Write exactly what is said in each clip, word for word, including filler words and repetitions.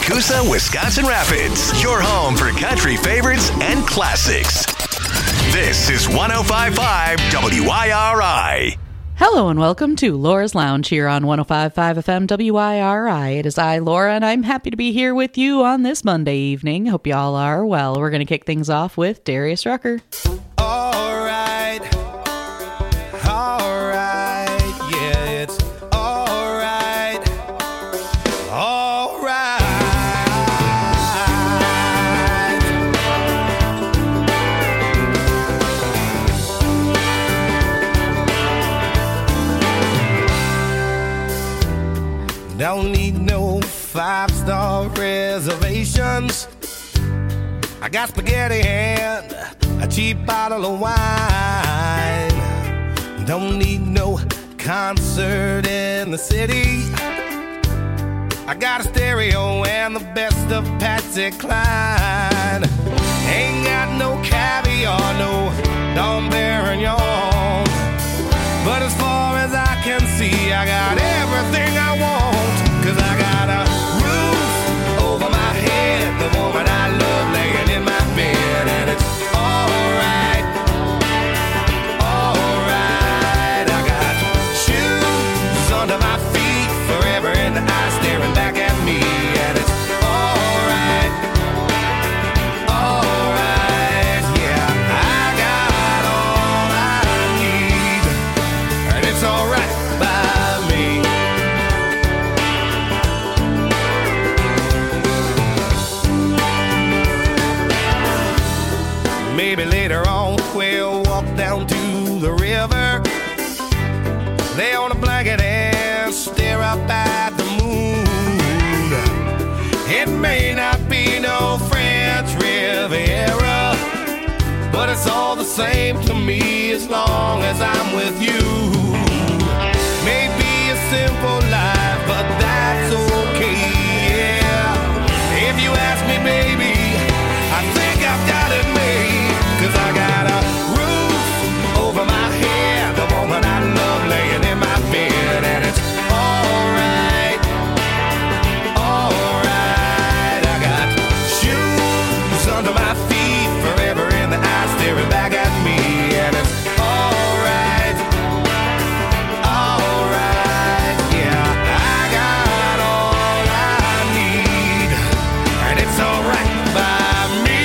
Coosa, Wisconsin Rapids, your home for country favorites and classics. This is one oh five point five W I R I. Hello and welcome to Laura's Lounge here on one oh five point five F M W I R I. It is I, Laura, and I'm happy to be here with you on this Monday evening. Hope you all are well. We're going to kick things off with Darius Rucker. All right, all right, yeah, it's all right, all right. Don't need no five-star reservations. I got spaghetti and a cheap bottle of wine. Don't need no concert in the city. I got a stereo and the best of Patsy Cline. Ain't got no caviar, no Dom Perignon. But as far as I can see, I got everything I want. Cause I got a roof over my head, the woman I love laying in my bed, and it's alright, alright. I got shoes under my feet, forever in the eye staring back at me, and it's alright, alright. Yeah, I got all I need, and it's alright by me. Maybe later on we'll walk down to the river, lay on a blanket and stare up at the moon. It may not be no French Riviera, but it's all the same to me as long as I'm with you. Maybe a simple life, but that's okay, yeah. If you ask me, baby, I think I've got it made. Cause I got a roof over my head, the woman I love laying in my bed, and it's alright, alright. I got shoes under my feet, forever in the eye staring back at me, and it's alright, alright. Yeah, I got all I need, and it's alright by me.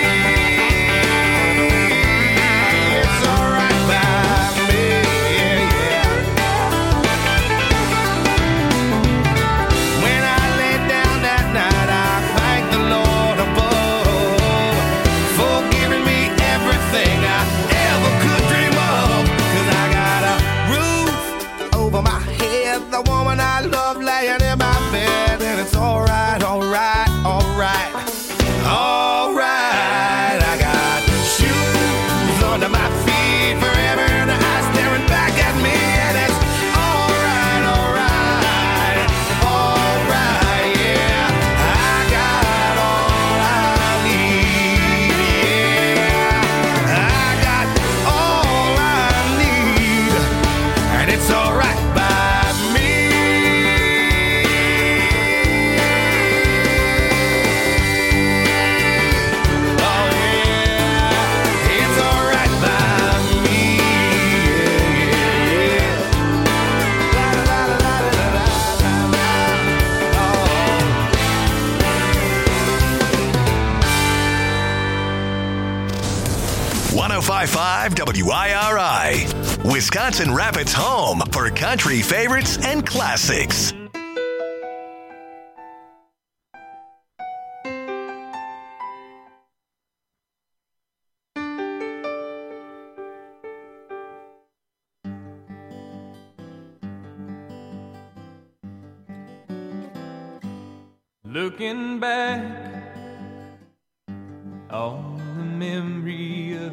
The woman I love laying in my bed, and it's alright, alright, alright, alright. I got shoes under my feet, forever in the eye staring back at me, and it's alright, alright, alright, yeah. I got all I need, yeah. I got all I need, and it's alright by me. one oh five point five W I R I, Wisconsin Rapids' home for country favorites and classics. Looking back on the memory of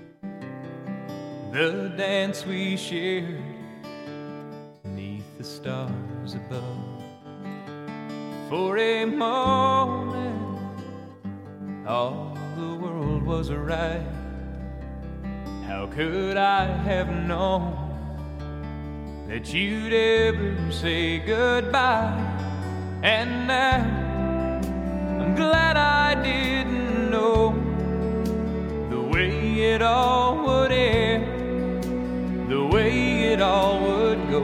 the dance we shared beneath the stars above. For a moment, all the world was right. How could I have known that you'd ever say goodbye? And now didn't know the way it all would end, the way it all would go.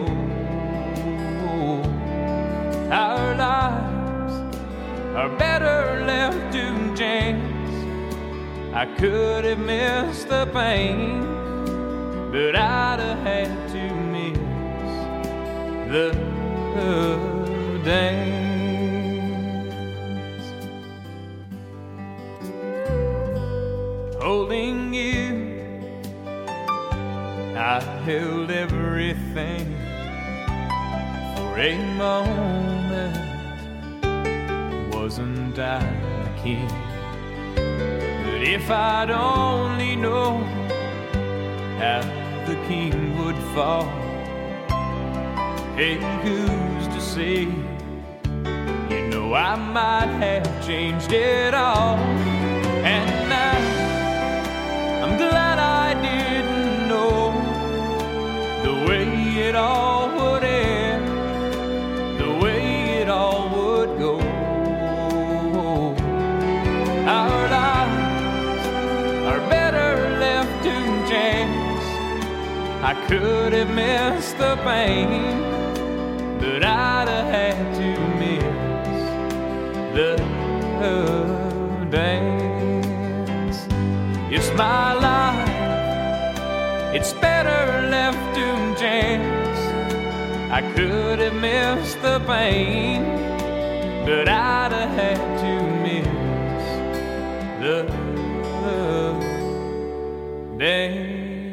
Our lives are better left to chance. I could have missed the pain, but I'd have had to miss the dance. Holding you, I held everything for a moment. Wasn't I the king? But if I'd only known how the king would fall, hey, who's to say? You know I might have changed it all. And now I'm glad I didn't know the way it all would end, the way it all would go. Our lives are better left to chance. I could have missed the pain, but I'd have had to miss the dance. It's my life, it's better left to chance. I could have missed the pain, but I'd have had to miss the dance.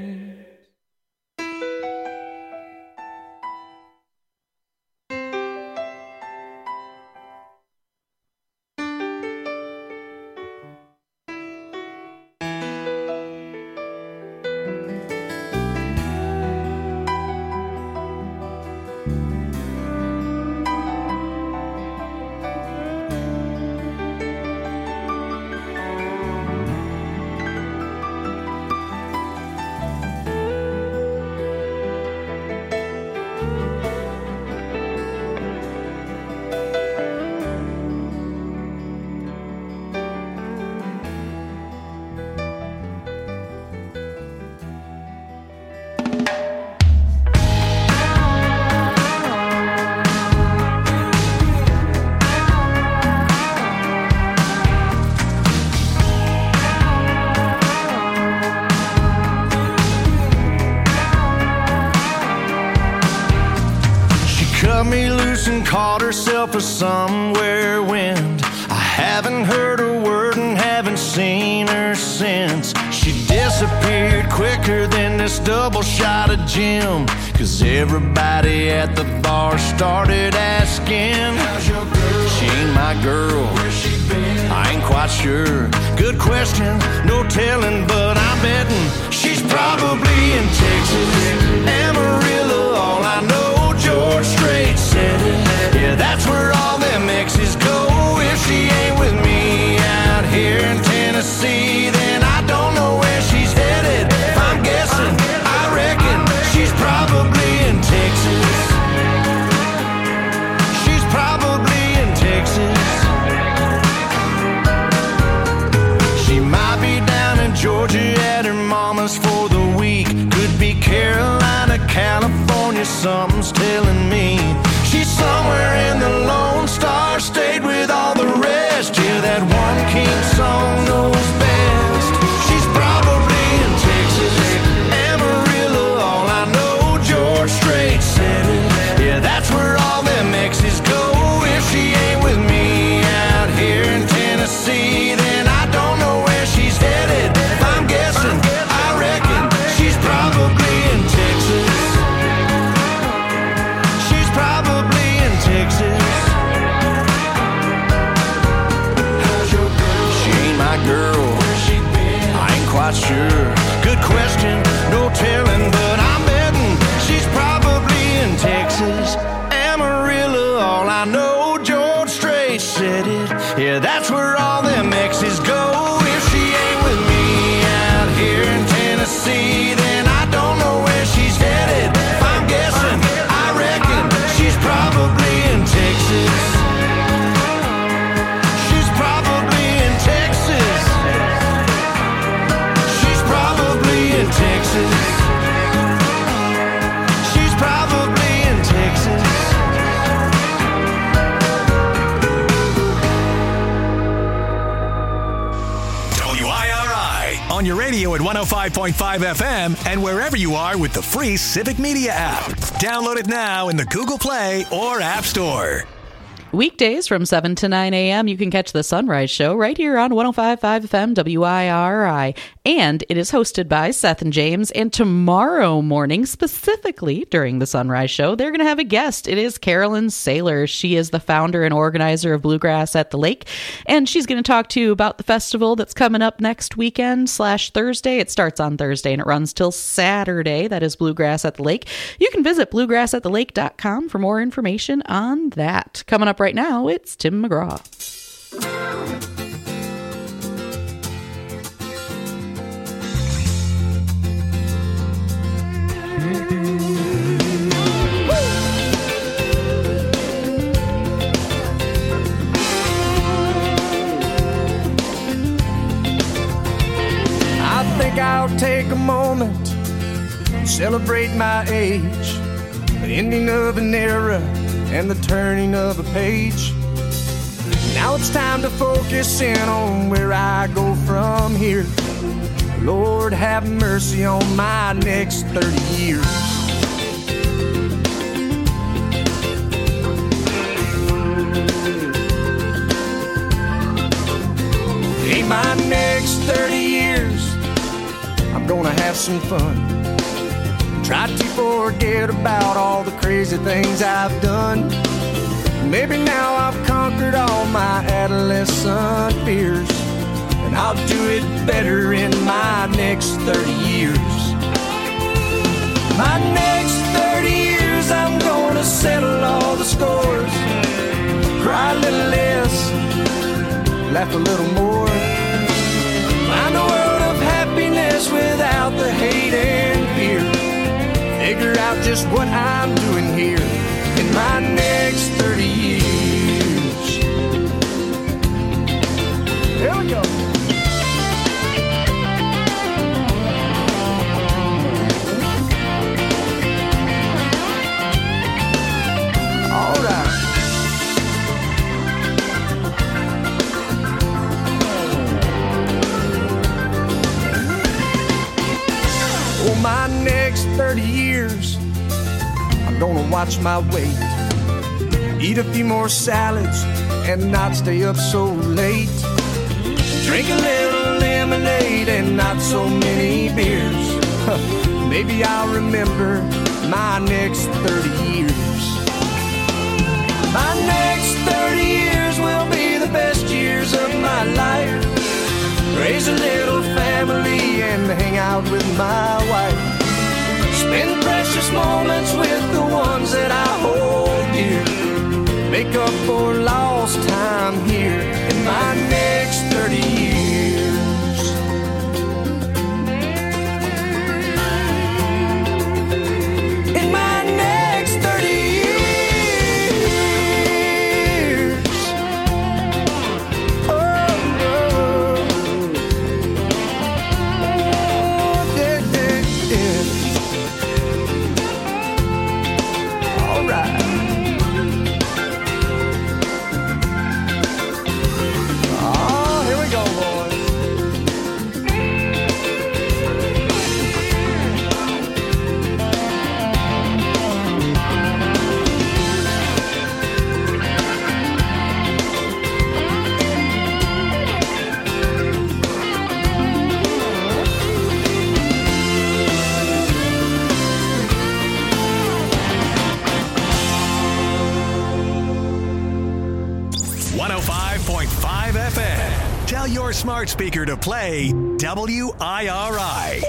And caught herself a somewhere wind. I haven't heard a word and haven't seen her since. She disappeared quicker than this double shot of Jim, 'cause everybody at the bar started asking, how's your girl? She ain't my girl. Where's she been? I ain't quite sure. Good question, no telling, but I'm betting she's probably in Texas, Amarillo. All I know, George Strait said it. Yeah, that's where all them exes go. If she ain't with me out here in Tennessee, then I don't know where she's headed. If I'm guessing, I reckon she's probably in Texas. She's probably in Texas. She might be down in Georgia at her mama's for the week. Could be Carolina, California, something's telling me. She's somewhere in the Lone Star State with all the rest. Yeah, that one king song knows best. She's probably in Texas, Amarillo. All I know, George Strait said it. Yeah, that's where all them exes go. If she ain't with me out here in Tennessee, then I don't know where she's headed. If I'm guessing, I reckon she's probably in Texas. She's probably in Texas. How's your girl? She ain't my girl. Where's she been? I ain't quite sure. Good question, no telling, but I'm betting she's probably in Texas, Amarillo. All I know, George Strait said it. Yeah, that's where all them exes go. If she ain't with me out here in Tennessee, then I don't know where she's headed. If I'm guessing, I reckon she's probably in Texas. She's probably in Texas. on your radio at one oh five point five F M and wherever you are with the free Civic Media app. Download it now in the Google Play or App Store. Weekdays from seven to nine a.m. you can catch the Sunrise Show right here on one oh five point five F M W I R I. And it is hosted by Seth and James. And tomorrow morning, specifically during the Sunrise Show, they're going to have a guest. It is Carolyn Saylor. She is the founder and organizer of Bluegrass at the Lake. And she's going to talk to you about the festival that's coming up next weekend slash Thursday. It starts on Thursday and it runs till Saturday. That is Bluegrass at the Lake. You can visit bluegrass at the lake dot com for more information on that. Coming up right now, it's Tim McGraw. I think I'll take a moment and celebrate my age, the ending of an era and the turning of a page. Now it's time to focus in on where I go from here. Lord, have mercy on my next thirty years. In my next thirty years, I'm gonna have some fun. Try to forget about all the crazy things I've done. Maybe now I've conquered all my adolescent fears, and I'll do it better in my next thirty years. My next thirty years, I'm gonna settle all the scores, cry a little less, laugh a little more, find a world of happiness without the hate and fear. Figure out just what I'm doing here in my next thirty years. Here we go. All right. Oh, my next thirty years, I'm gonna watch my weight, eat a few more salads and not stay up so late, drink a little lemonade and not so many beers. Maybe I'll remember my next thirty years. My next thirty years will be the best years of my life. Raise a little family and hang out with my wife. Spend precious moments with the ones that I hold dear. Make up for lost time here in my next thirty years. In my next thirty years. Oh, oh. Oh, yeah, yeah, yeah. All right. Oh, here we go, boys. one oh five point five F M. Tell your smart speaker to play W I R I.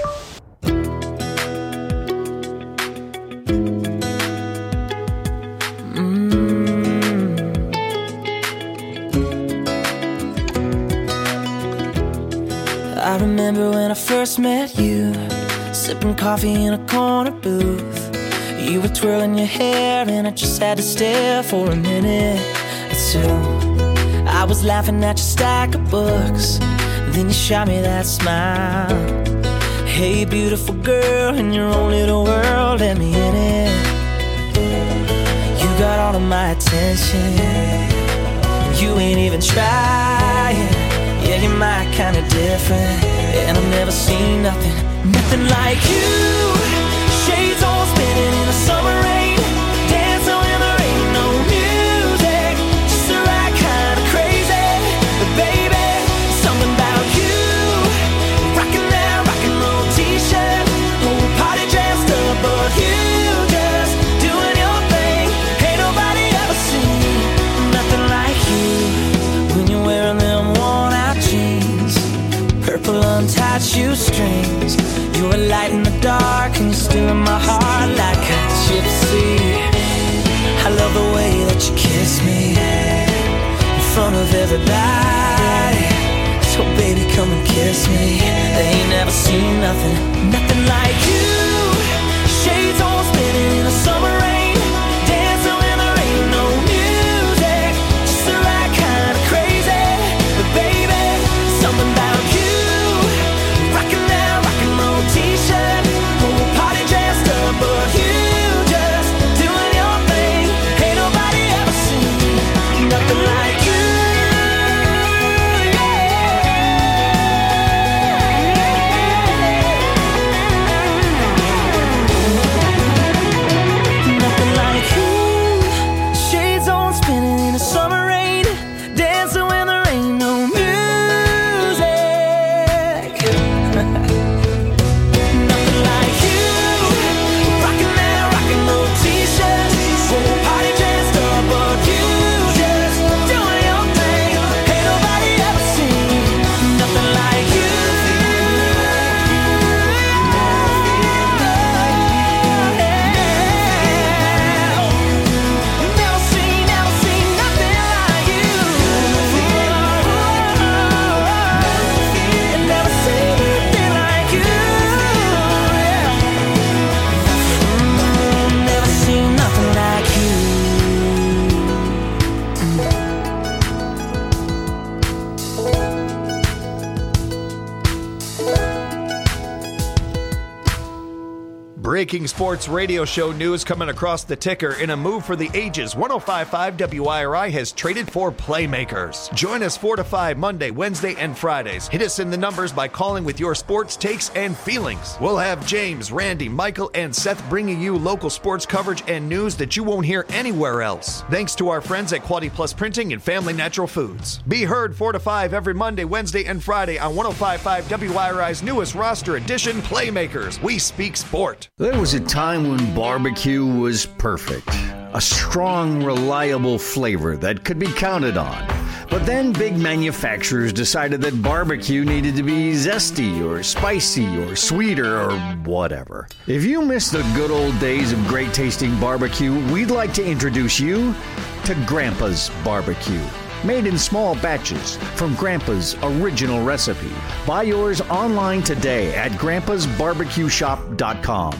I remember when I first met you, sipping coffee in a corner booth. You were twirling your hair and I just had to stare for a minute or two. I was laughing at your stack of books, then you shot me that smile. Hey beautiful girl, in your own little world, let me in it. You got all of my attention, you ain't even trying. Yeah, you're my kind of different, and I've never seen nothing, nothing like you. Shades all spinning in the summer rain, dancing when there ain't no music, just the right kind of crazy. But baby, something about you, rocking that rock and roll t-shirt, whole party dressed up, but you just doing your thing. Ain't nobody ever seen nothing like you. When you're wearing them worn out jeans, purple untied shoestrings, you're a light in the dark and you're still in my heart like a gypsy. I love the way that you kiss me in front of everybody. So baby, come and kiss me. They ain't never seen nothing, nothing like you. Shades all spinning in the summer rain, dancing when there ain't no music, just the right kind of crazy. But baby, something about you, rocking that rock and roll t-shirt, whole party dressed up, but you just doing your thing. Ain't nobody ever seen nothing like you. Nothing like you. Shades on spinning in the summer rain, dancing when there ain't no music. Nothing like you, rocking that rock and roll t-shirt, whole party dressed up, but you just doing your thing. Ain't nobody ever seen nothing like you. Never seen, never seen nothing like you. Never seen nothing like you. Never seen nothing like you. Breaking sports radio show news coming across the ticker. In a move for the ages, one oh five point five W I R I has traded for playmakers. Join us four to five Monday, Wednesday, and Fridays. Hit us in the numbers by calling with your sports takes and feelings. We'll have James, Randy, Michael, and Seth bringing you local sports coverage and news that you won't hear anywhere else. Thanks to our friends at Quality Plus Printing and Family Natural Foods. Be heard four to five every Monday, Wednesday, and Friday on one oh five point five W I R I's newest roster edition, Playmakers. We speak sport. There was a time when barbecue was perfect. A strong, reliable flavor that could be counted on. But then big manufacturers decided that barbecue needed to be zesty or spicy or sweeter or whatever. If you miss the good old days of great tasting barbecue, we'd like to introduce you to Grandpa's Barbecue. Made in small batches from Grandpa's original recipe. Buy yours online today at grandpas barbecue shop dot com.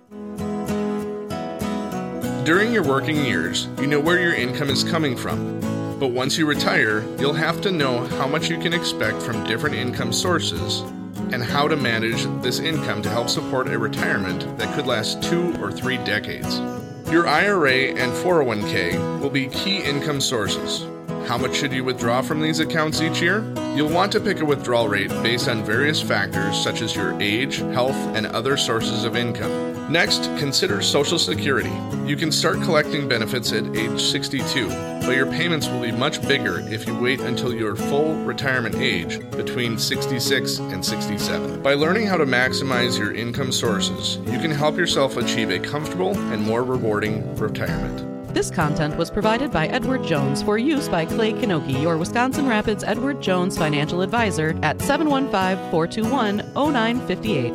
During your working years, you know where your income is coming from. But once you retire, you'll have to know how much you can expect from different income sources and how to manage this income to help support a retirement that could last two or three decades. Your I R A and four oh one k will be key income sources. How much should you withdraw from these accounts each year? You'll want to pick a withdrawal rate based on various factors such as your age, health, and other sources of income. Next, consider Social Security. You can start collecting benefits at age sixty-two, but your payments will be much bigger if you wait until your full retirement age between sixty-six and sixty-seven. By learning how to maximize your income sources, you can help yourself achieve a comfortable and more rewarding retirement. This content was provided by Edward Jones for use by Clay Kanoki, your Wisconsin Rapids Edward Jones financial advisor at seven one five, four two one, oh nine five eight.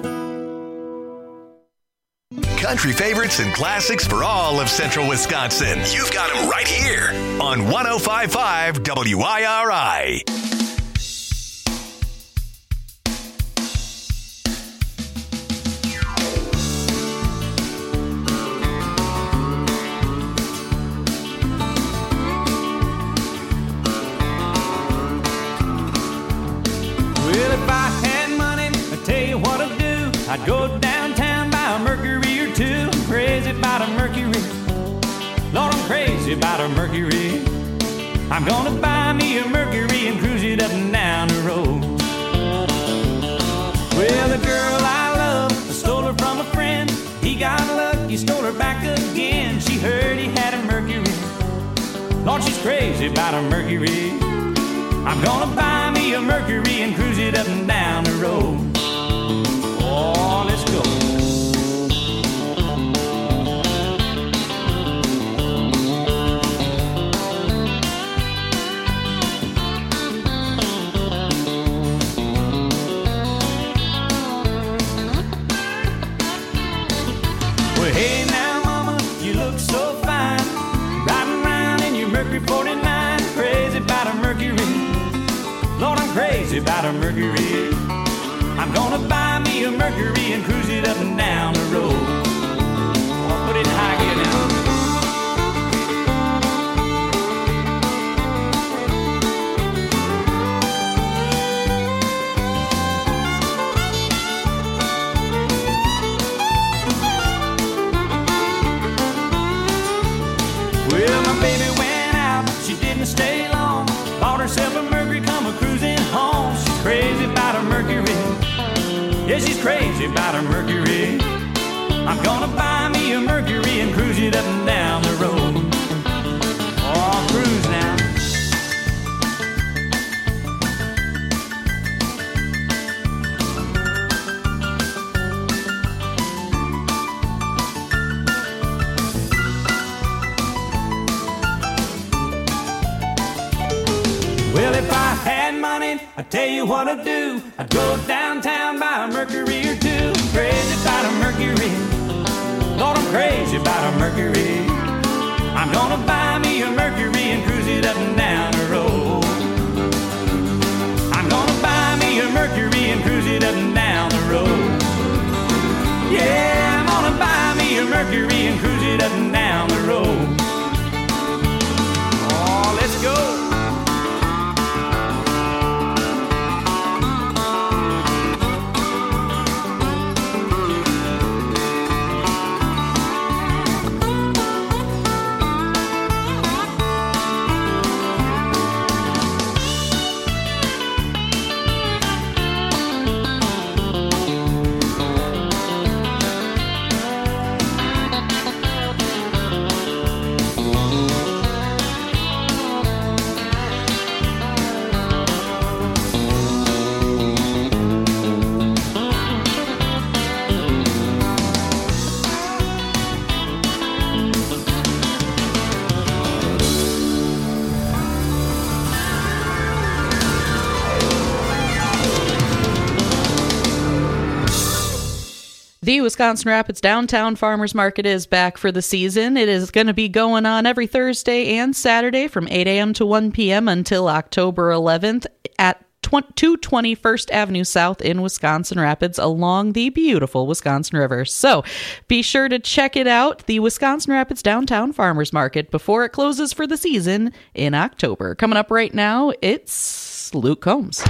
Country favorites and classics for all of central Wisconsin. You've got them right here on one oh five point five W I R I. I'd go downtown, buy a Mercury or two. Crazy about a Mercury. Lord, I'm crazy about a Mercury. I'm gonna buy me a Mercury and cruise it up and down the road. Well, the girl I love, I stole her from a friend. He got lucky, stole her back again. She heard he had a Mercury. Lord, she's crazy about a Mercury. I'm gonna buy me a Mercury and cruise it up and down the road. Oh, let's go. Well, hey now, mama, you look so fine, riding around in your Mercury forty-nine. Crazy about a Mercury. Lord, I'm crazy about a Mercury. I'm gonna buy me a Mercury and cruise it up and down the road. I'll put it in high gear now. Well, my baby went out, she didn't stay long. Bought herself a Mercury, come a cruising home. She's crazy about a Mercury. Yeah, she's crazy about a Mercury. I'm gonna buy me a Mercury and cruise it up and down the road. Oh, I'll cruise now. Well, if I had money, I'd tell you what I'd do. I'd go downtown, buy a Mercury or two. Crazy about a Mercury. Lord, I'm crazy about a Mercury. I'm gonna buy me a Mercury and cruise it up and down the road. I'm gonna buy me a Mercury and cruise it up and down the road. Yeah, I'm gonna buy me a Mercury and cruise it up and down the road. Oh, let's go. The Wisconsin Rapids Downtown Farmers Market is back for the season. It is going to be going on every Thursday and Saturday from eight a.m. to one p.m. until October eleventh at two twenty First Avenue South in Wisconsin Rapids along the beautiful Wisconsin River. So be sure to check it out, the Wisconsin Rapids Downtown Farmers Market, before it closes for the season in October. Coming up right now, it's Luke Combs.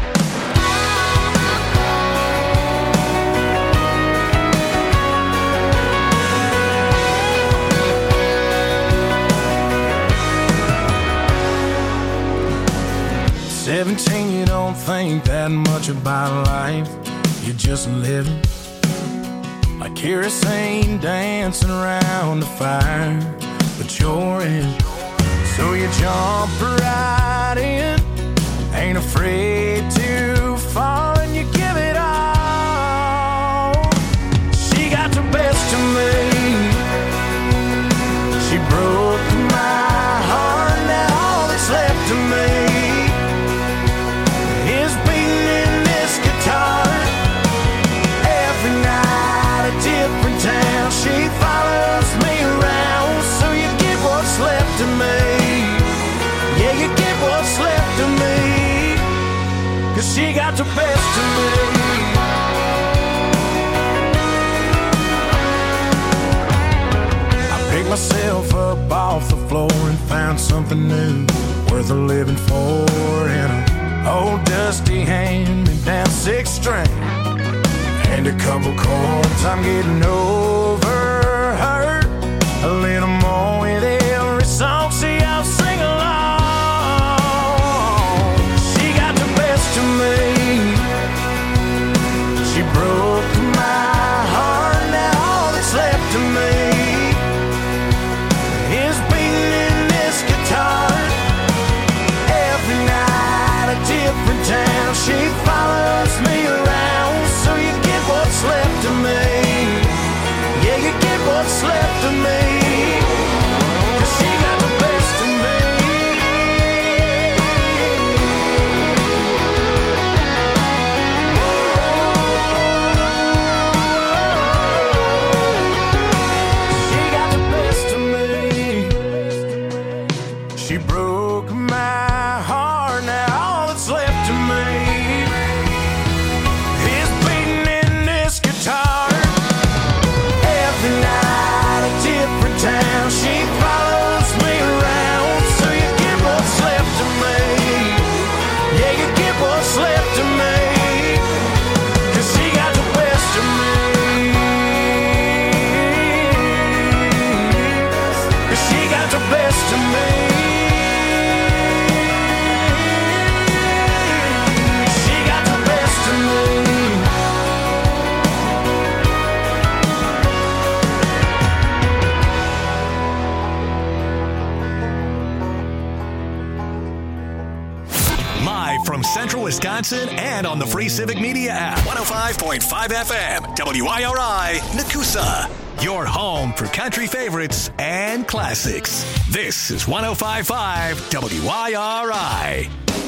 Seventeen, you don't think that much about life. You're just living like kerosene dancing around the fire, but you're in. So you jump right in, ain't afraid to fall, and you give it all. She got the best of me. She broke my heart, now all that's left of me is beating in this guitar. Every night a different town, she follows me around. So you get what's left of me. Yeah, you get what's left of me, 'cause she got the best of me. I picked myself up off the floor and found something new, worth a living for, in a old dusty hand-me-down six string and a couple chords. I'm getting over her a little more with every song. See, I'll sing along. what's left of me, 'cause she got the best of me. 'Cause she got the best of me. She got the best of me. From Central Wisconsin and on the free Civic Media app. one oh five point five F M, W I R I, Nakusa. Your home for country favorites and classics. This is one oh five point five W I R I.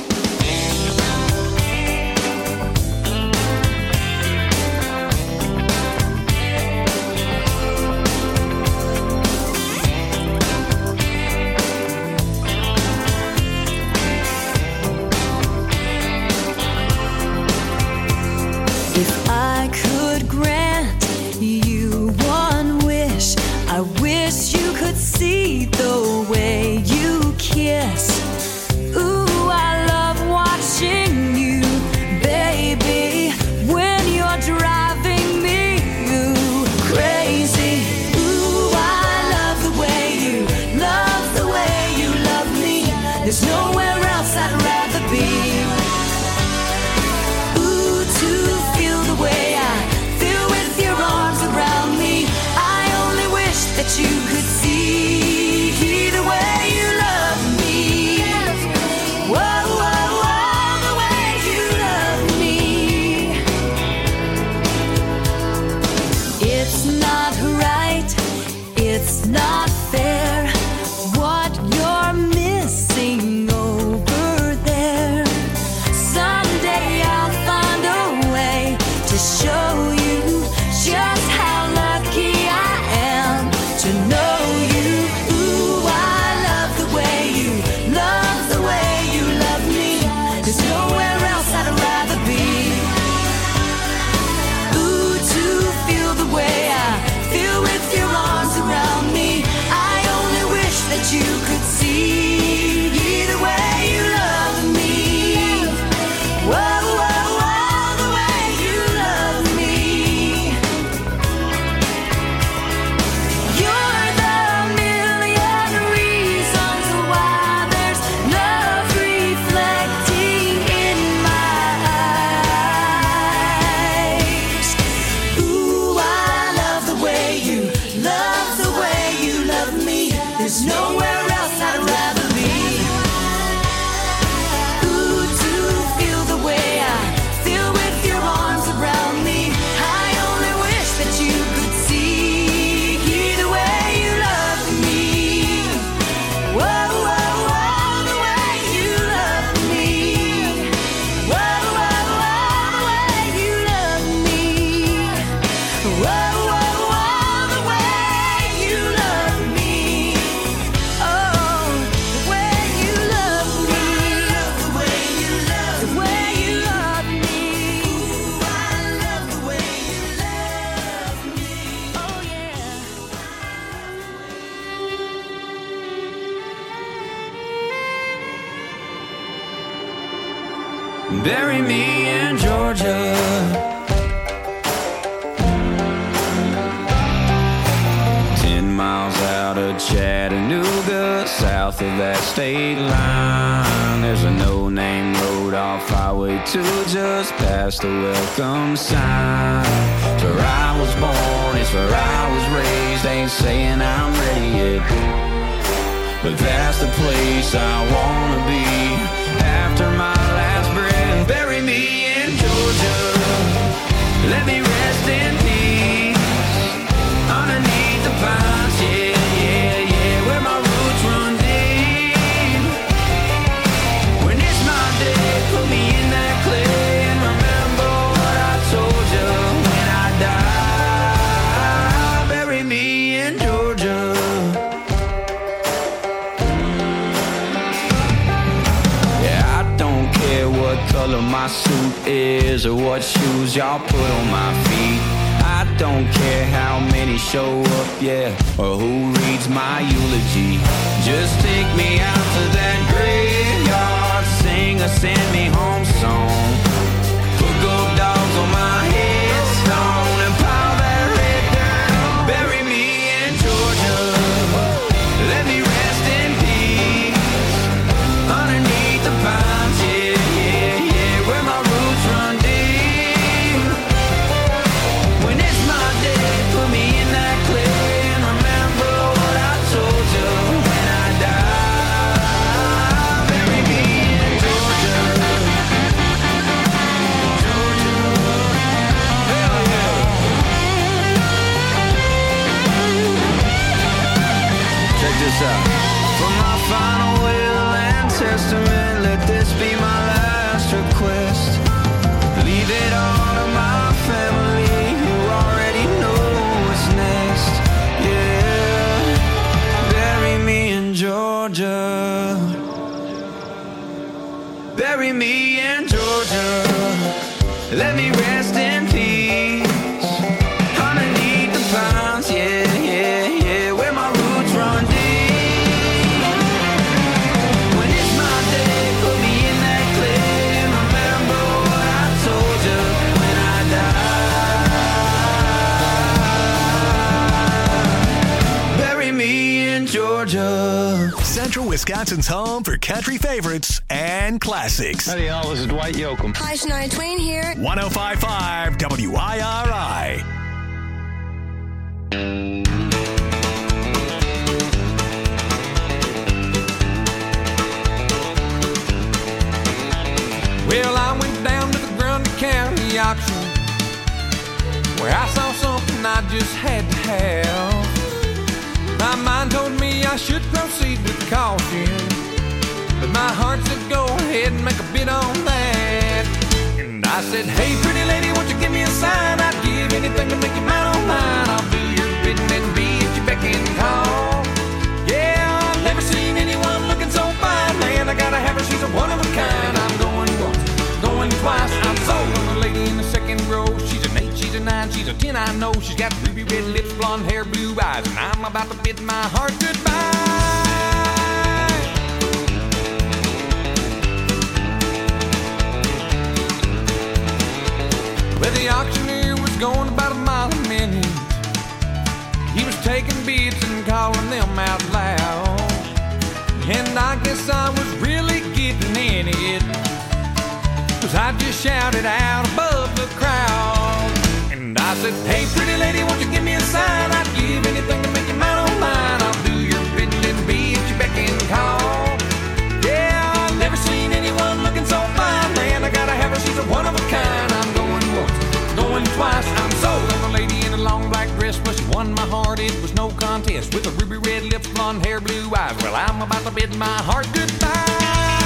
If I could grant you one wish, I wish you could see the way you kiss. Ooh, I love watching you, baby, when you're driving me ooh, crazy. Ooh, I love the way you, love the way you love me. There's nowhere else I'd rather be. That you could see the way you love me. Whoa, whoa, whoa, the way you love me. It's not right, it's not fair, what you're missing over there. Someday I'll find a way to show you just how lucky I am to know you. Ooh, I love the way you, love the way you love me. There's nowhere else I'd rather be. Ooh, to feel the way I feel with your arms around me. I only wish that you could see the way you love me. Whoa, whoa, whoa, the way you love me. You're the million reasons why there's love reflecting in my eyes. Ooh, I love the way you, love the way you love me. There's nowhere else I'd rather be. Ooh, to feel the way I feel with your arms around me. I only wish that you could see the way you love me. Whoa, whoa, whoa, the way you love me. Whoa, whoa, whoa, the way you love me. Whoa, whoa, whoa, the way you love me. Oh, the way you love me. The way you love me. The way you love me. Ooh, I love the way you love me. Oh, yeah. Bury me in Georgia. Ten miles out of Chattanooga, south of that state line, there's a no-name road off Highway two, just past the welcome sign. It's where I was born, it's where I was raised. Ain't saying I'm ready yet, but that's the place I wanna be after my last breath. Bury me in Georgia, let me rest in peace underneath the pines, yeah, yeah, yeah, where my roots run deep. When it's my day, put me in that clay and remember what I told you when I die. Bury me in Georgia. Yeah, I don't care what color my suit is or what shoes y'all put on my feet. I don't care how many show up, yeah, or who reads my eulogy. Just take me out to that graveyard, sing a send me home song. Bury me in Georgia, let me rest in peace. Underneath the pines, yeah, yeah, yeah, where my roots run deep. When it's my day, put me in that clay and remember what I told you when I die. Bury me in Georgia. Central Wisconsin's home for country favorites and classics. Howdy, y'all. This is Dwight Yoakam. Hi, Shania Twain here. one oh five point five W I R I. Well, I went down to the Grundy County auction where I saw something I just had to have. My mind told me I should proceed with caution, but my heart said go ahead and make a bid on that. And I said, hey, pretty lady, won't you give me a sign? I'd give anything to make you mine on mine. I'll do your bidding and be at your beck and call. Yeah, I've never seen anyone looking so fine, man. I gotta have her, she's a one of a kind. I'm going once, going twice. I'm sold on the lady in the second row. She's an eight, she's a nine, she's a ten, I know. She's got ruby red lips, blonde hair, blue eyes, and I'm about to bid my heart goodbye. Well, the auctioneer was going about a mile a minute. He was taking bids and calling them out loud. And I guess I was really getting in it, 'cause I just shouted out above the crowd. And I said, hey, pretty lady, won't you give me a sign? I'd give anything to make you mine on mine. I'll do your bidding and be at your beck and call. Yeah, I've never seen anyone looking so fine, man. I gotta have her, she's a one of a kind. I'm going once, going twice. I'm sold on the lady in a long black dress. Well, she won my heart, it was no contest. With her ruby red lips, blonde hair, blue eyes. Well, I'm about to bid my heart goodbye.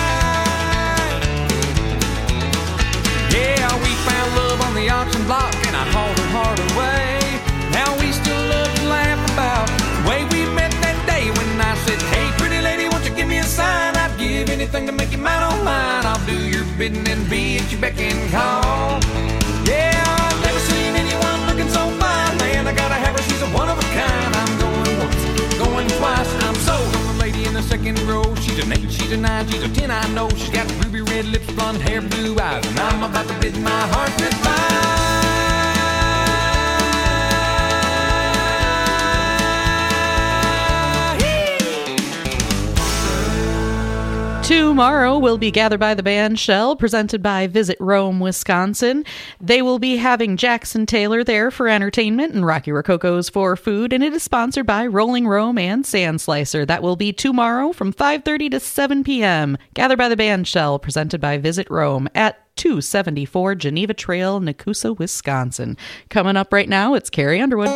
Yeah, we found love on the auction block, and I hauled her heart away. Now we still love to laugh about the way we met that day when I said, hey, pretty lady, won't you give me a sign? I'd give anything to make you mine on mine. I'll do your bidding and be at your beck and call. Yeah, I've never seen anyone looking so fine, man. I gotta have her, she's a one of a kind. I'm going once, going twice. I'm sold on the lady in the second row. She's an eight, she's a nine, she's a ten, I know. She's got ruby red lips, blonde hair, blue eyes, and I'm about to bid my heart goodbye. Tomorrow will be Gathered by the Band Shell, presented by Visit Rome, Wisconsin. They will be having Jackson Taylor there for entertainment and Rocky Rococo's for food, and it is sponsored by Rolling Rome and Sand Slicer. That will be tomorrow from five thirty to seven p.m. Gathered by the Band Shell, presented by Visit Rome at two seventy-four Geneva Trail, Nakusa, Wisconsin. Coming up right now, it's Carrie Underwood.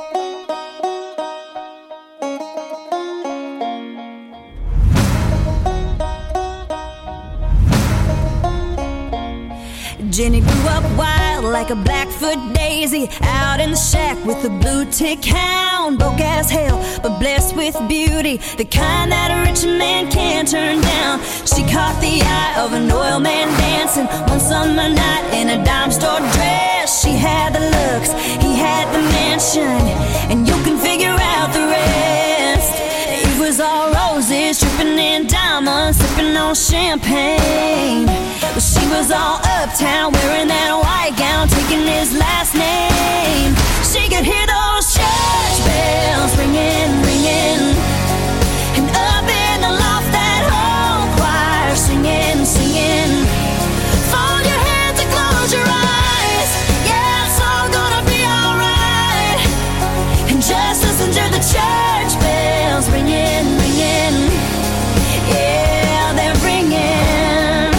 Jenny grew up wild like a Blackfoot daisy, out in the shack with a blue tick hound. Broke as hell, but blessed with beauty, the kind that a rich man can't turn down. She caught the eye of an oil man dancing one summer night in a dime store dress. She had the looks, he had the mansion, and you can figure out the rest. It was all roses, dripping in diamonds, sipping on champagne. Well, she was all uptown, wearing that white gown, taking his last name. She could hear those church bells ringing, ringing, and up in the loft that whole choir singing, singing. Fold your hands and close your eyes, yeah, it's all gonna be alright. And just listen to the church bells ringing, ringing, yeah, they're ringing.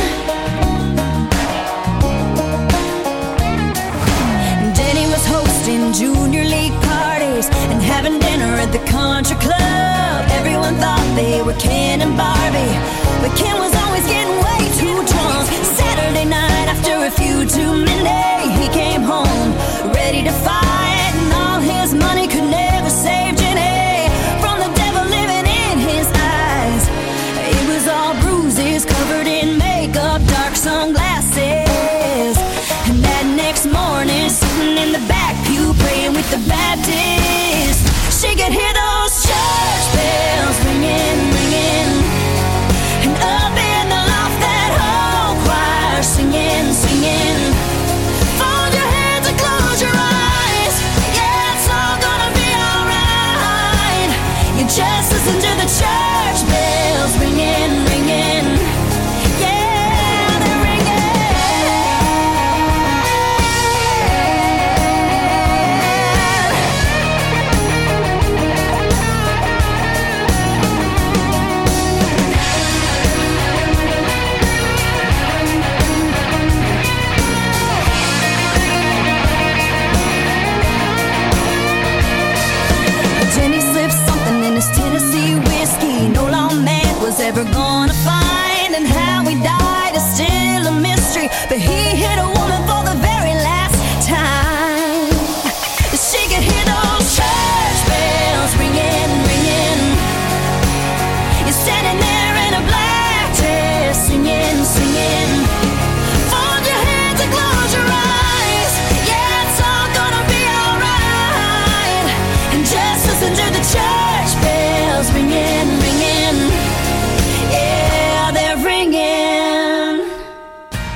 Junior league parties and having dinner at the country club. Everyone thought they were Ken and Barbie, but Ken was always getting way too drunk. Saturday night after a few too many, he came home ready to fight, and all his money could never save Jenny from the devil living in his eyes. It was all bruises covered in makeup,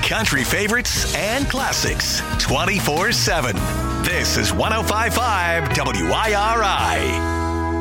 country favorites and classics twenty-four seven. This is one oh five point five W I R I.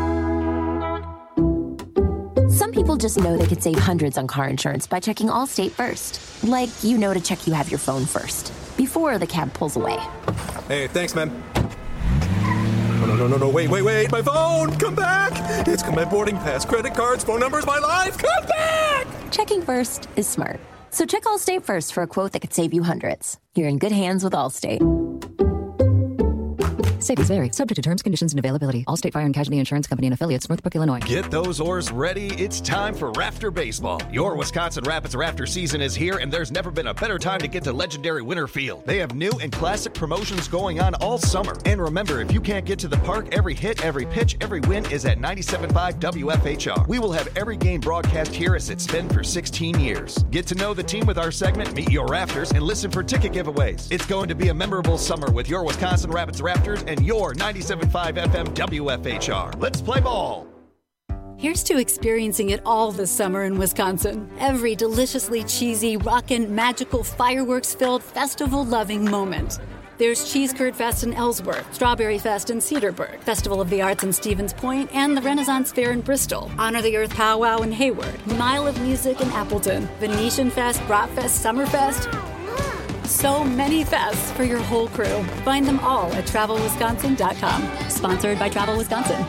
Some people just know they could save hundreds on car insurance by checking Allstate first. Like, you know to check you have your phone first, before the cab pulls away. Hey, thanks, man. No, no, no, no, no, wait, wait, wait, my phone! Come back! It's my boarding pass, credit cards, phone numbers, my life! Come back! Checking first is smart. So check Allstate first for a quote that could save you hundreds. You're in good hands with Allstate. Savings vary. Subject to terms, conditions, and availability. Allstate Fire and Casualty Insurance Company and Affiliates, Northbrook, Illinois. Get those oars ready. It's time for Rafter Baseball. Your Wisconsin Rapids Rafter season is here, and there's never been a better time to get to legendary Winter Field. They have new and classic promotions going on all summer. And remember, if you can't get to the park, every hit, every pitch, every win is at ninety-seven point five W F H R. We will have every game broadcast here as it's been for sixteen years. Get to know the team with our segment, Meet Your Rafters, and listen for ticket giveaways. It's going to be a memorable summer with your Wisconsin Rapids Raptors and your ninety-seven point five F M W F H R. Let's play ball. Here's to experiencing it all this summer in Wisconsin. Every deliciously cheesy, rockin', magical, fireworks-filled, festival-loving moment. There's Cheese Curd Fest in Ellsworth, Strawberry Fest in Cedarburg, Festival of the Arts in Stevens Point, and the Renaissance Fair in Bristol, Honor the Earth Powwow in Hayward, Mile of Music in Appleton, Venetian Fest, Bratfest, Summerfest. So many fests for your whole crew. Find them all at travel wisconsin dot com. Sponsored by Travel Wisconsin.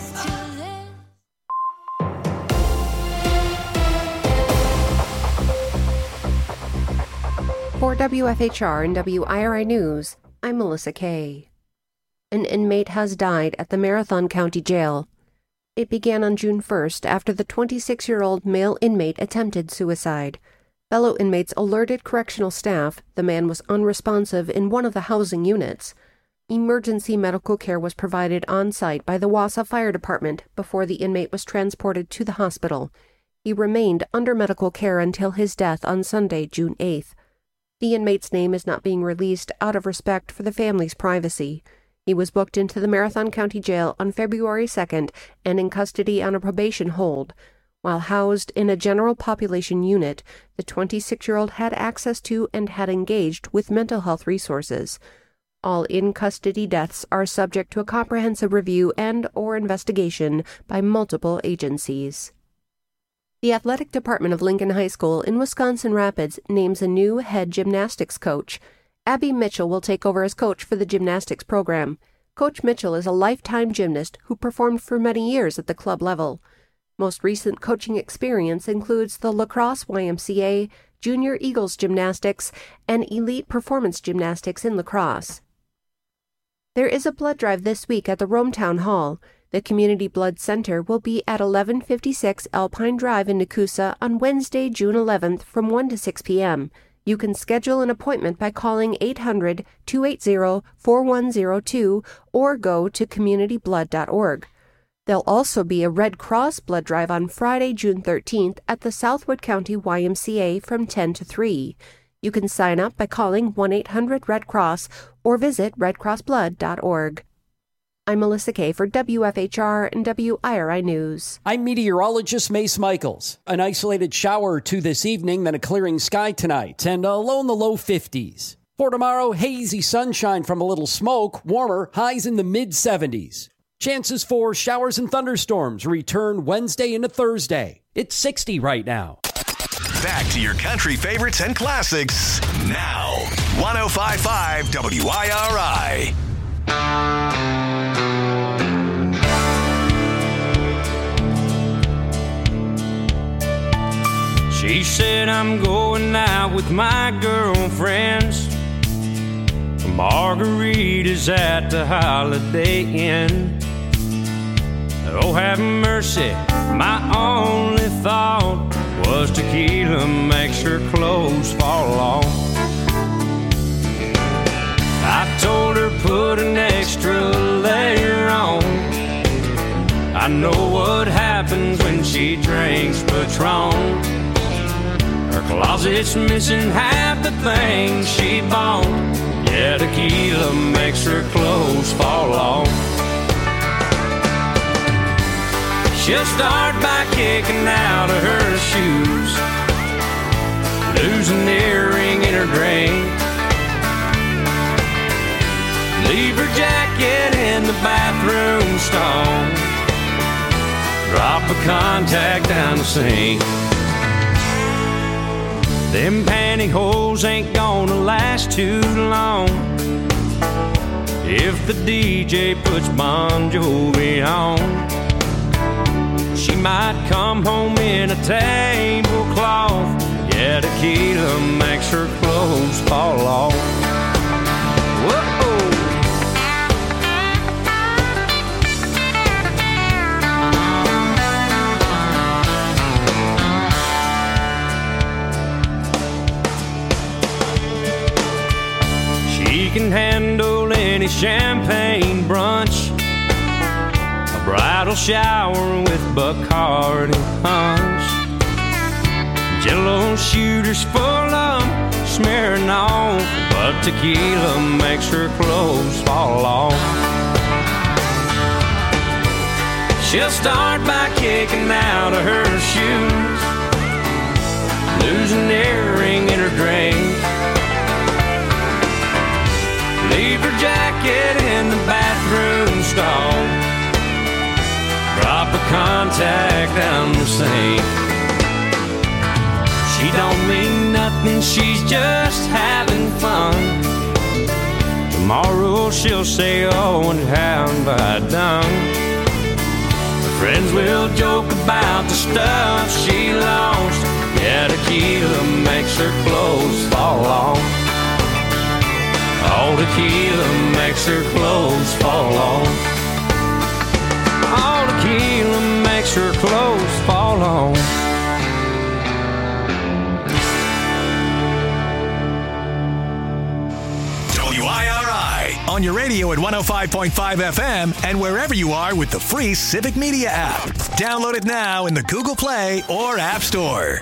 For W F H R and W I R I News, I'm Melissa Kay. An inmate has died at the Marathon County Jail. It began on June first after the twenty-six-year-old male inmate attempted suicide. Fellow inmates alerted correctional staff the man was unresponsive in one of the housing units. Emergency medical care was provided on site by the Wausau Fire Department before the inmate was transported to the hospital. He remained under medical care until his death on Sunday, June eighth. The inmate's name is not being released out of respect for the family's privacy. He was booked into the Marathon County Jail on February second and in custody on a probation hold. While housed in a general population unit, the twenty-six-year-old had access to and had engaged with mental health resources. All in-custody deaths are subject to a comprehensive review and or investigation by multiple agencies. The athletic department of Lincoln High School in Wisconsin Rapids names a new head gymnastics coach. Abby Mitchell will take over as coach for the gymnastics program. Coach Mitchell is a lifetime gymnast who performed for many years at the club level. Most recent coaching experience includes the Lacrosse Y M C A, Junior Eagles Gymnastics, and Elite Performance Gymnastics in lacrosse. There is a blood drive this week at the Rome Town Hall. The Community Blood Center will be at eleven fifty-six Alpine Drive in Nakusa on Wednesday, June eleventh from one to six p.m. You can schedule an appointment by calling eight hundred, two eight zero, four one zero two or go to community blood dot org. There'll also be a Red Cross blood drive on Friday, June thirteenth at the Southwood County Y M C A from ten to three. You can sign up by calling one eight hundred red cross or visit red cross blood dot org. I'm Melissa Kay for W F H R and W I R I News. I'm meteorologist Mace Michaels. An isolated shower or two this evening, then a clearing sky tonight, and a low in the low fifties. For tomorrow, hazy sunshine from a little smoke, warmer, highs in the mid seventies. Chances for showers and thunderstorms return Wednesday into Thursday. It's sixty right now. Back to your country favorites and classics now. one oh five point five W I R I. She said I'm going out with my girlfriends. Margaritas at the Holiday Inn. Oh, have mercy, my only thought was tequila makes her clothes fall off. I told her put an extra layer on. I know what happens when she drinks Patron. Her closet's missing half the things she bought. Yeah, tequila makes her clothes fall off. She'll start by kicking out of her shoes, lose an earring in her a contact down the sink. Them pantyhose ain't gonna last too long if the D J puts Bon Jovi on. She might come home in a tablecloth. Yeah, tequila makes her clothes fall off. Whoa. She can handle any champagne brunch, a bridal shower with Bacardi punch, Jello shooters full of smearing off, but tequila makes her clothes fall off. She'll start by kicking out of her shoes, lose an earring in her drink, leave her jacket in the bathroom stall, drop a contact down the sink. She don't mean nothing, she's just having fun. Tomorrow she'll say, oh, and how have I done? Her friends will joke about the stuff she lost. Yeah, tequila makes her clothes fall off. All tequila makes her clothes fall off. All tequila makes her clothes fall off. On your radio at one oh five point five F M and wherever you are with the free Civic Media app. Download it now in the Google Play or App Store.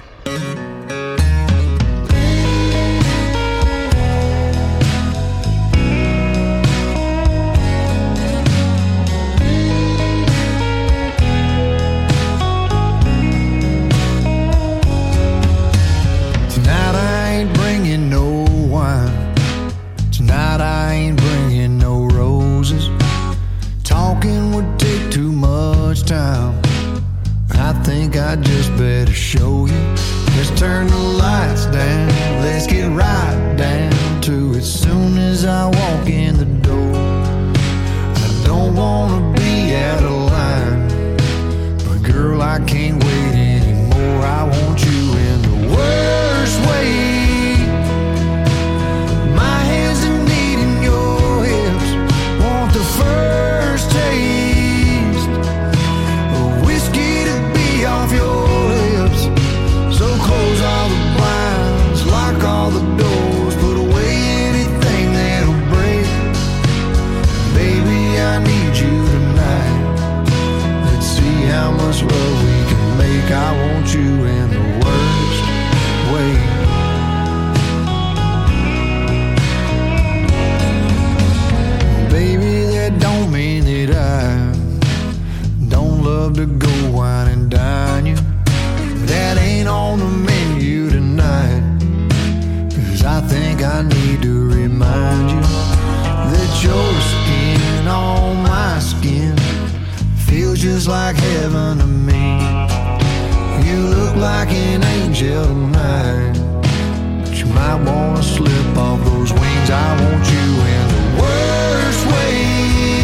Tonight I ain't bringing no wine. Tonight I ain't bringing no roses. Talking would take too much time. I think I just better show you. Let's turn the lights down. Let's get right down to it. Soon as I walk in the door, I don't wanna be out of line, but girl, I can't wait anymore. I want you in the worst way. First taste of whiskey to be off your lips. So close all the blinds, lock all the doors, put away anything that'll break. Baby, I need you tonight. Let's see how much love we can make. I want you in the worst way. Don't mean that I don't love to go wine and dine you. That ain't on the menu tonight. Cause I think I need to remind you that your skin on my skin feels just like heaven to me. You look like an angel tonight, but you might wanna slip off those wings. I want you in the worst way.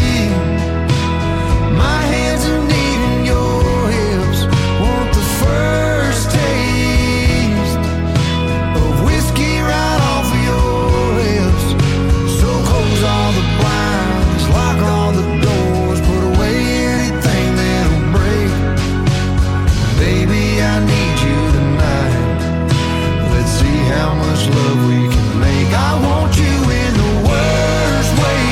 My hands are needing your hips. Want the first taste of whiskey right off of your lips. So close all the blinds, lock all the doors, put away anything that'll break. Baby, I need you tonight. Let's see how much love we can make. I want you in the worst way.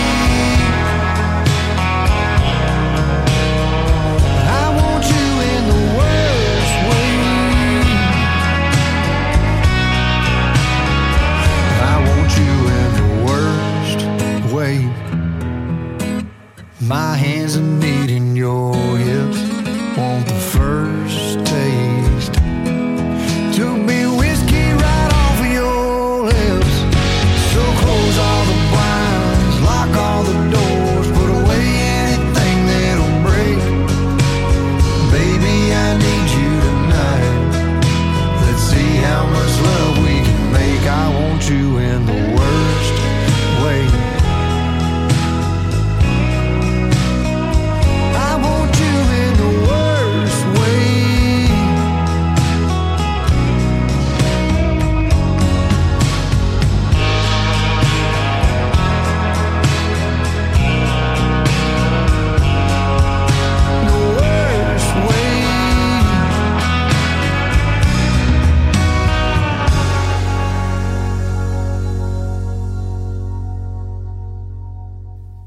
My hands are needing your hips. Want the first taste to be whiskey right off of your lips. So close all the blinds, lock all the doors, put away anything that'll break. Baby, I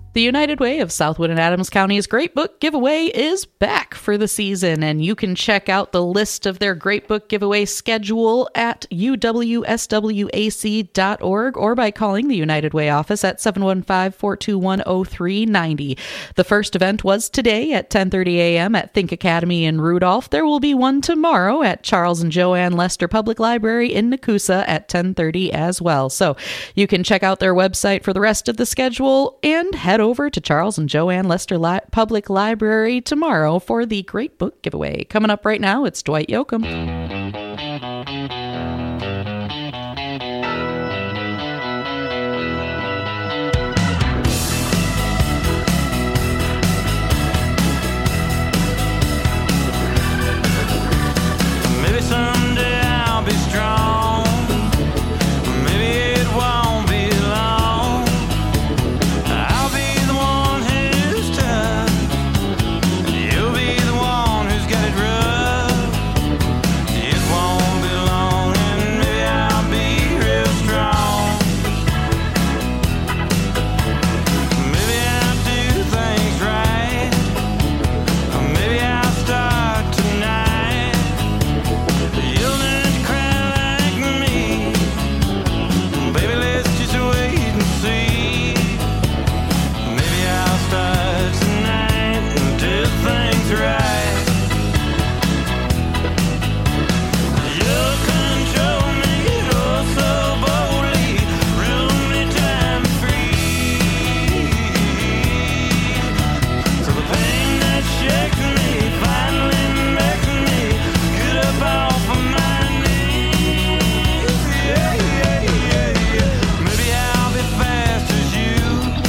The United Way of Southwood and Adams County's Great Book Giveaway is back for the season, and you can check out the list of their Great Book Giveaway schedule at u w s w a c dot org or by calling the United Way office at seven one five, four two one, zero three nine zero. The first event was today at ten thirty a.m. at Think Academy in Rudolph. There will be one tomorrow at Charles and Joanne Lester Public Library in Nakusa at ten thirty as well. So you can check out their website for the rest of the schedule and head over to Charles and Joanne Lester Li- Public Library tomorrow for the Great Book Giveaway. Coming up right now, it's Dwight Yoakam. Maybe someday I'll be strong. Maybe it won't be long. I'll be the one who's tough. You'll be the one who's got it rough. It won't be long, and maybe I'll be real strong. Maybe I'll do things right. Or maybe I'll start tonight. You'll learn to cry like me. Baby, let's just wait and see. Maybe I'll start tonight and do things right. You'll control me, oh so boldly, rule me time free. So the pain that shakes me finally makes me get up off of my knees. Yeah, yeah, yeah, yeah. Maybe I'll be fast as you.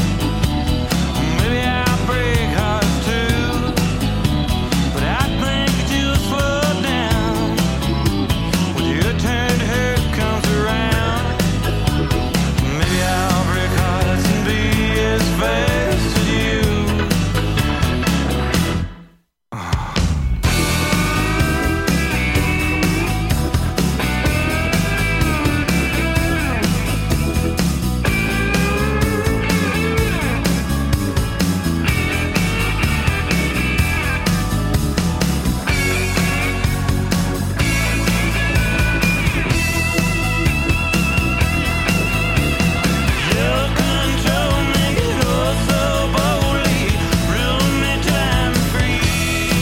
Maybe I'll break hearts too. But I think that you'll slow down when your turn to hurt comes around. Maybe I'll break hearts and be as fast as you. You'll control me, oh so boldly, rule me time free.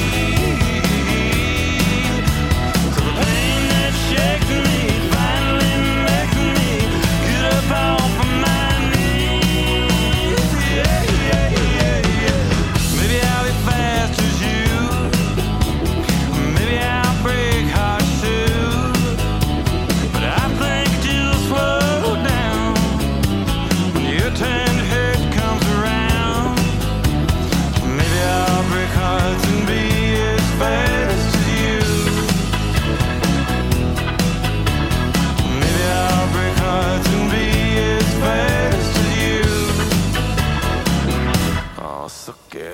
So the pain that shakes me finally makes me get up off of my knees. Yeah, yeah, yeah, yeah. Maybe I'll be fast as you. Maybe I'll break hearts too. But I think that you'll slow down when your turn to hurt comes around. Maybe I'll break hearts and be as fast as you. Maybe I'll break hearts and be as fast as you. Oh, so good.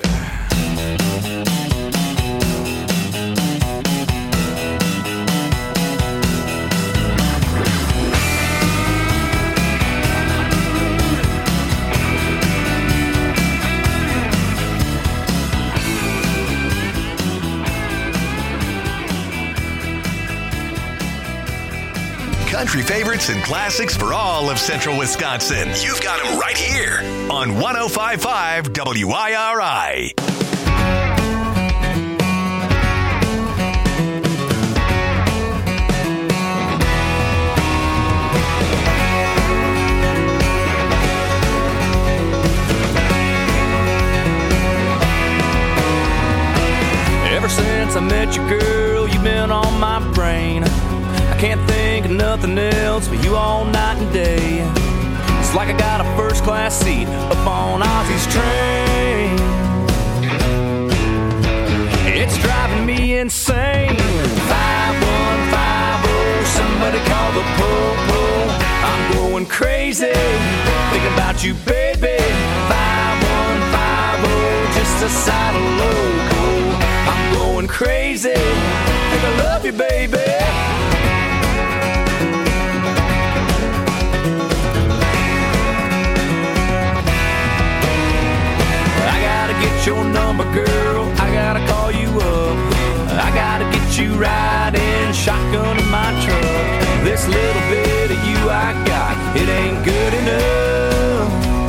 Country favorites and classics for all of central Wisconsin. You've got them right here on one oh five point five W I R I. Ever since I met you, girl, you've been on my brain. I can't think of nothing else but you all night and day. It's like I got a first class seat up on Ozzy's train. It's driving me insane. five one five oh, somebody call the po-po. I'm going crazy, thinking about you, baby. five one five oh, just a side of loco. I'm going crazy, think I love you, baby. want you riding shotgun in my truck. This little bit of you I got, it ain't good enough.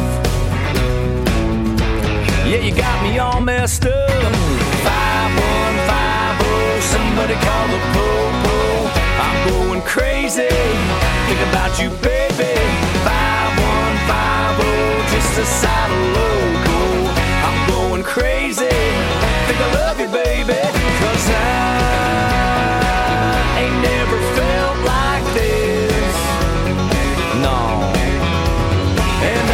Yeah, you got me all messed up. five one five oh, somebody call the po-po. I'm going crazy, think about you, baby. five one five oh, just a side of loco. I'm going crazy, think I love you, baby. Cause I ain't never felt like this, no. And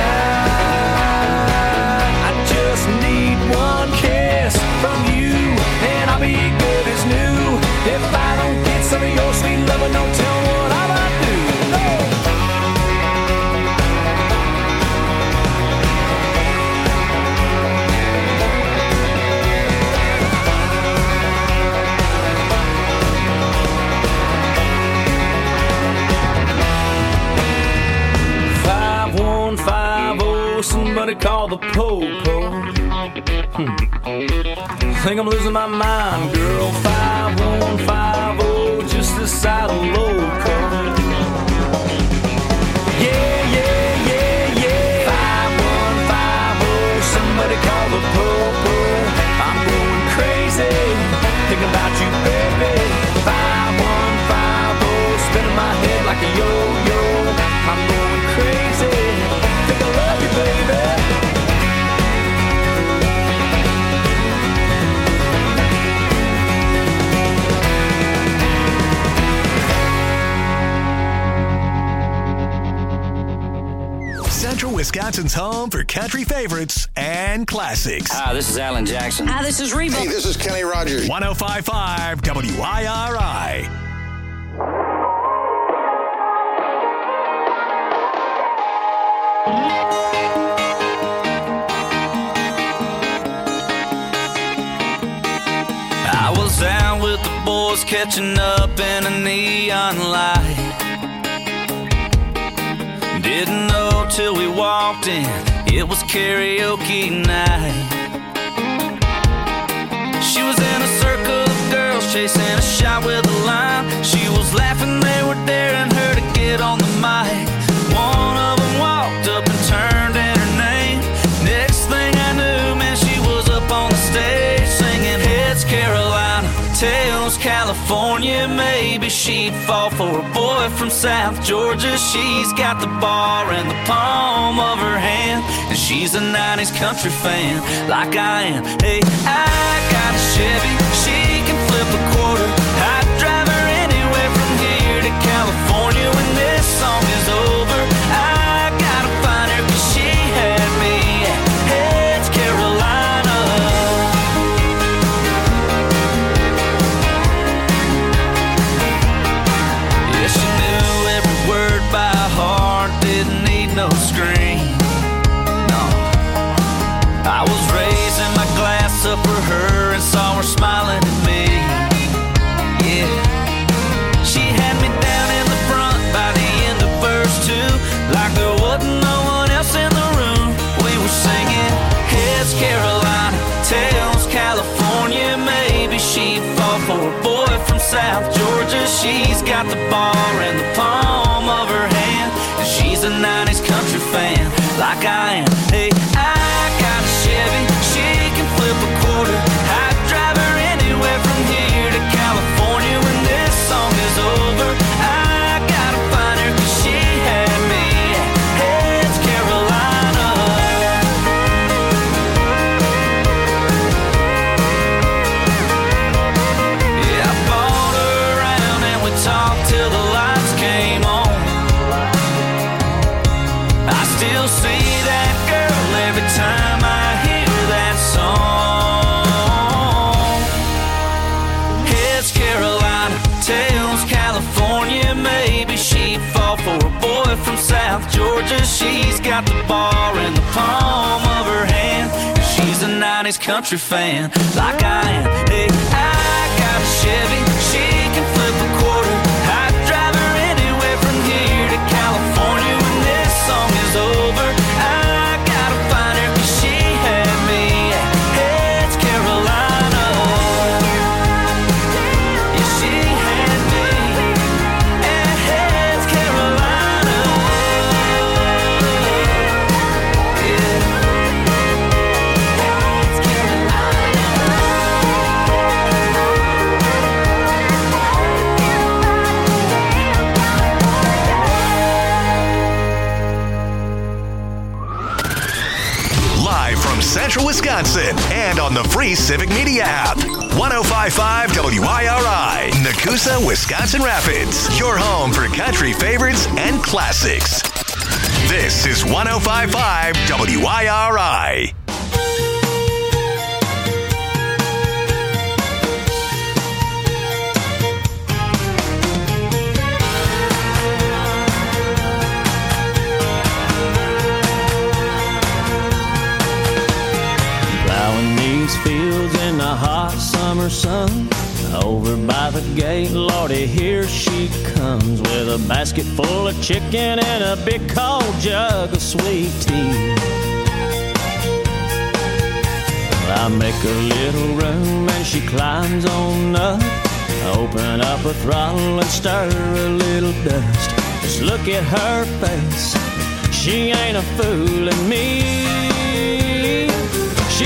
I, I just need one kiss from you, and I'll be good as new. If I don't get some of your sweet loving, don't tell me what I might do. No. five one five oh, somebody call the po-po. Hmm. Think I'm losing my mind, girl. five one five oh, just this side of loco. Yeah, yeah, yeah, yeah. five one five oh, somebody call the po-po. I'm going crazy, thinking about you, baby. five one five oh, spinning my head like a yo-yo. I'm going crazy, think I love you, baby. Central Wisconsin's home for country favorites and classics. Hi, this is Alan Jackson. Hi, this is Reba. Hey, this is Kenny Rogers. one oh five point five W I R I. I was out with the boys catching up in a neon light. Didn't know till we walked in, it was karaoke night. She was in a circle of girls chasing a shot with a line. She was laughing, they were daring her to get on the mic. One of them walked up and turned in her name. Next thing I knew, man, she was up on the stage singing Heads Carolina, Tails California. Maybe she'd fall for a boy from South Georgia. She's got the bar in the palm of her hand, and she's a nineties country fan like I am. Hey, I got a Chevy, she can flip a quarter. I'd drive her anywhere from here to California. When this song is over, I gotta find her, cause she had me at Heads Carolina. Yeah, she knew every word by heart, didn't need no screen. No, I was raising my glass up for her and saw her smiling at me. Yeah, she had me down in the front by the end of verse two, like there wasn't no one else in the room. We were singing Heads Carolina, Tails California. Maybe she'd fall for a boy from South Georgia. She's got the bar in the palm of her hand, and she's a nineties country fan like I am. Hey, I got a Chevy, she can flip a quarter. I'd drive her anywhere from here to California. When this song is over, I gotta find her, cause she had me at Heads Carolina. Yeah, I bought her around and we talked till the lights came on. I still see that girl every time I hear that song. Heads Carolina, Tails California. Maybe she'd fall for a boy from South Georgia. She's got the bar in the palm of her hand, and she's a nineties country fan like I am. Hey, I got a Chevy, she can flip a quarter. I'd drive her anywhere from here to California. When this song is over, I gotta find her, cause she had me at Heads Carolina. Yeah, from Central Wisconsin and on the free Civic Media app. one oh five point five W I R I, Nakusa, Wisconsin Rapids. Your home for country favorites and classics. This is one oh five point five W I R I. Fields in the hot summer sun. Over by the gate, Lordy, here she comes with a basket full of chicken and a big cold jug of sweet tea. I make a little room and she climbs on up. I open up her throttle and stir a little dust. Just look at her face, she ain't a fooling me.